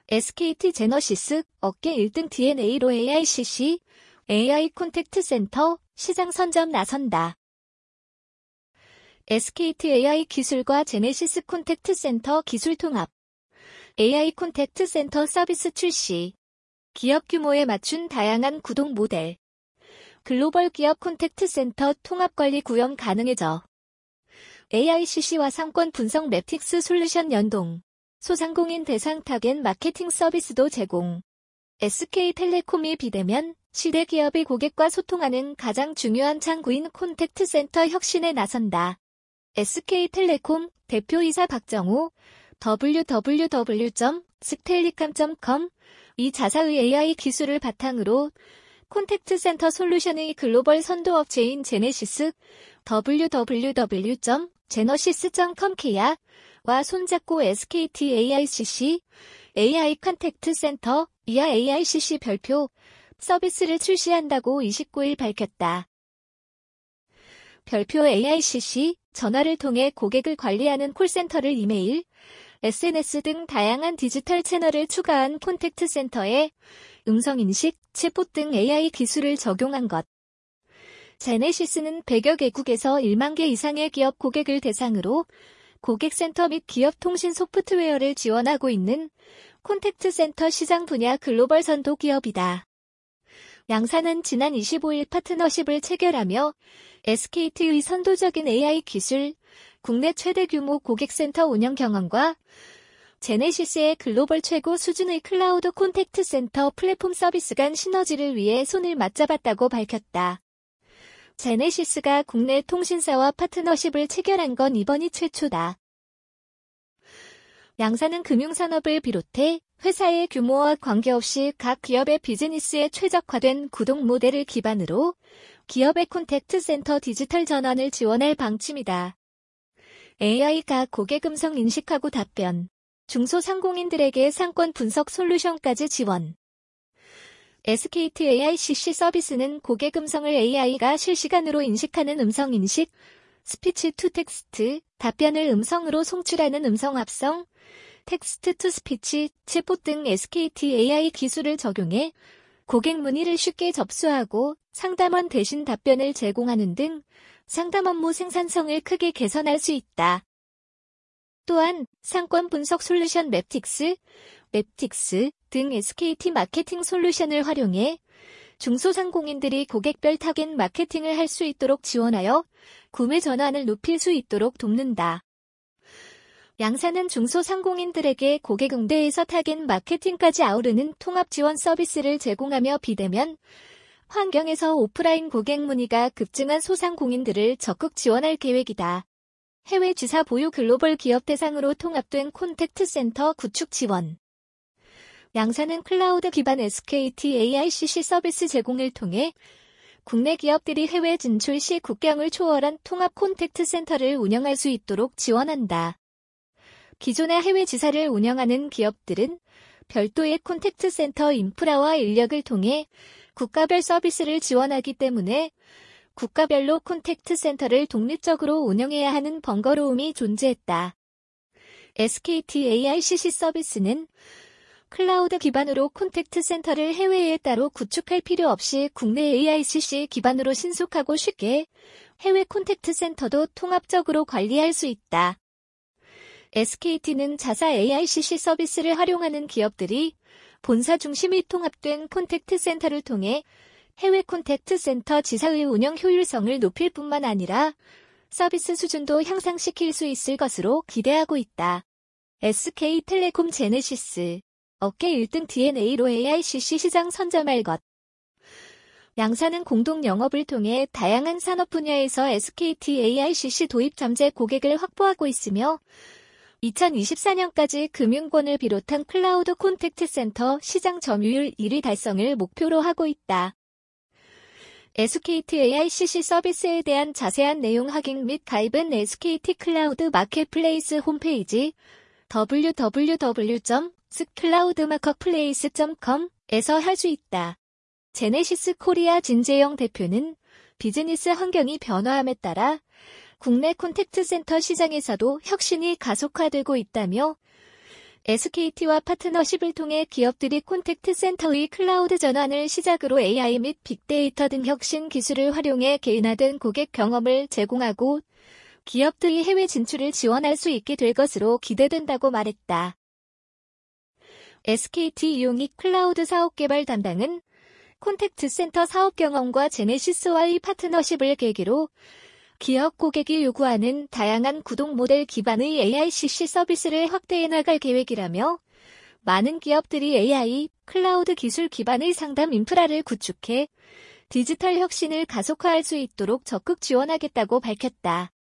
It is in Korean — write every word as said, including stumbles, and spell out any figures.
에스케이티 제너시스 업계 일 등 디엔에이로 에이아이씨씨 에이아이 콘택트 센터 시장 선점 나선다. 에스케이티 에이아이 기술과 제네시스 콘택트 센터 기술 통합. 에이아이 콘택트 센터 서비스 출시. 기업 규모에 맞춘 다양한 구동 모델. 글로벌 기업 콘택트 센터 통합 관리 구현 가능해져. 에이아이씨씨와 상권 분석 맵틱스 솔루션 연동. 소상공인 대상 타겟 마케팅 서비스도 제공. 에스케이텔레콤이 비대면 시대 기업의 고객과 소통하는 가장 중요한 창구인 콘택트 센터 혁신에 나선다. 에스케이텔레콤 대표이사 박정호 더블유 더블유 더블유 점 스텔리캄 점 컴 이 자사의 에이아이 기술을 바탕으로 콘택트 센터 솔루션의 글로벌 선도업체인 제네시스 더블유 더블유 더블유 점 제너시스 점 컴케야 와 손잡고 에스케이티 에이아이씨씨 에이아이 콘택트 센터 이하 에이아이씨씨 별표 서비스를 출시한다고 이십구 일 밝혔다. 별표 에이아이씨씨 전화를 통해 고객을 관리하는 콜센터를 이메일, 에스엔에스 등 다양한 디지털 채널을 추가한 콘택트 센터에 음성인식, 챗봇 등 에이아이 기술을 적용한 것. 제네시스는 백여 개국에서 일만 개 이상의 기업 고객을 대상으로 고객센터 및 기업 통신 소프트웨어를 지원하고 있는 콘택트 센터 시장 분야 글로벌 선도 기업이다. 양사는 지난 이십오 일 파트너십을 체결하며 에스케이티의 선도적인 에이아이 기술, 국내 최대 규모 고객센터 운영 경험과 제네시스의 글로벌 최고 수준의 클라우드 콘택트 센터 플랫폼 서비스 간 시너지를 위해 손을 맞잡았다고 밝혔다. 제네시스가 국내 통신사와 파트너십을 체결한 건 이번이 최초다. 양사는 금융산업을 비롯해 회사의 규모와 관계없이 각 기업의 비즈니스에 최적화된 구동 모델을 기반으로 기업의 콘택트 센터 디지털 전환을 지원할 방침이다. 에이아이가 고객 음성 인식하고 답변, 중소상공인들에게 상권 분석 솔루션까지 지원. 에스케이티 에이아이씨씨 서비스는 고객 음성을 에이아이가 실시간으로 인식하는 음성 인식, 스피치 투 텍스트, 답변을 음성으로 송출하는 음성 합성, 텍스트 투 스피치, 챗봇 등 에스케이티 에이아이 기술을 적용해 고객 문의를 쉽게 접수하고 상담원 대신 답변을 제공하는 등 상담 업무 생산성을 크게 개선할 수 있다. 또한 상권 분석 솔루션 맵틱스, 맵틱스 등 에스케이티 마케팅 솔루션을 활용해 중소상공인들이 고객별 타겟 마케팅을 할 수 있도록 지원하여 구매 전환을 높일 수 있도록 돕는다. 양사는 중소상공인들에게 고객 응대에서 타겟 마케팅까지 아우르는 통합 지원 서비스를 제공하며 비대면 환경에서 오프라인 고객 문의가 급증한 소상공인들을 적극 지원할 계획이다. 해외 지사 보유 글로벌 기업 대상으로 통합된 콘택트 센터 구축 지원. 양사는 클라우드 기반 에스케이티 에이아이씨씨 서비스 제공을 통해 국내 기업들이 해외 진출 시 국경을 초월한 통합 콘택트 센터를 운영할 수 있도록 지원한다. 기존의 해외 지사를 운영하는 기업들은 별도의 콘택트 센터 인프라와 인력을 통해 국가별 서비스를 지원하기 때문에 국가별로 콘택트 센터를 독립적으로 운영해야 하는 번거로움이 존재했다. 에스케이티 에이아이씨씨 서비스는 클라우드 기반으로 콘택트 센터를 해외에 따로 구축할 필요 없이 국내 에이아이씨씨 기반으로 신속하고 쉽게 해외 콘택트 센터도 통합적으로 관리할 수 있다. 에스케이티는 자사 에이아이씨씨 서비스를 활용하는 기업들이 본사 중심이 통합된 콘택트 센터를 통해 해외 콘택트 센터 지사의 운영 효율성을 높일 뿐만 아니라 서비스 수준도 향상시킬 수 있을 것으로 기대하고 있다. 에스케이텔레콤 제네시스 업계 일 등 디엔에이로 에이아이씨씨 시장 선점할 것. 양사는 공동 영업을 통해 다양한 산업 분야에서 에스케이티 에이아이씨씨 도입 잠재 고객을 확보하고 있으며 이천이십사 년까지 금융권을 비롯한 클라우드 콘택트 센터 시장 점유율 일 위 달성을 목표로 하고 있다. 에스케이티 에이아이씨씨 서비스에 대한 자세한 내용 확인 및 가입은 에스케이티 클라우드 마켓플레이스 홈페이지 더블유 더블유 더블유 점 클라우드마켓플레이스 점 컴에서 할 수 있다. 제네시스 코리아 진재영 대표는 비즈니스 환경이 변화함에 따라 국내 콘택트 센터 시장에서도 혁신이 가속화되고 있다며 에스케이티와 파트너십을 통해 기업들이 콘택트 센터의 클라우드 전환을 시작으로 에이아이 및 빅데이터 등 혁신 기술을 활용해 개인화된 고객 경험을 제공하고 기업들이 해외 진출을 지원할 수 있게 될 것으로 기대된다고 말했다. 에스케이티 이용익 클라우드 사업개발 담당은 콘택트 센터 사업 경험과 제네시스와의 파트너십을 계기로 기업 고객이 요구하는 다양한 구독 모델 기반의 에이아이 씨씨 서비스를 확대해 나갈 계획이라며 많은 기업들이 에이아이, 클라우드 기술 기반의 상담 인프라를 구축해 디지털 혁신을 가속화할 수 있도록 적극 지원하겠다고 밝혔다.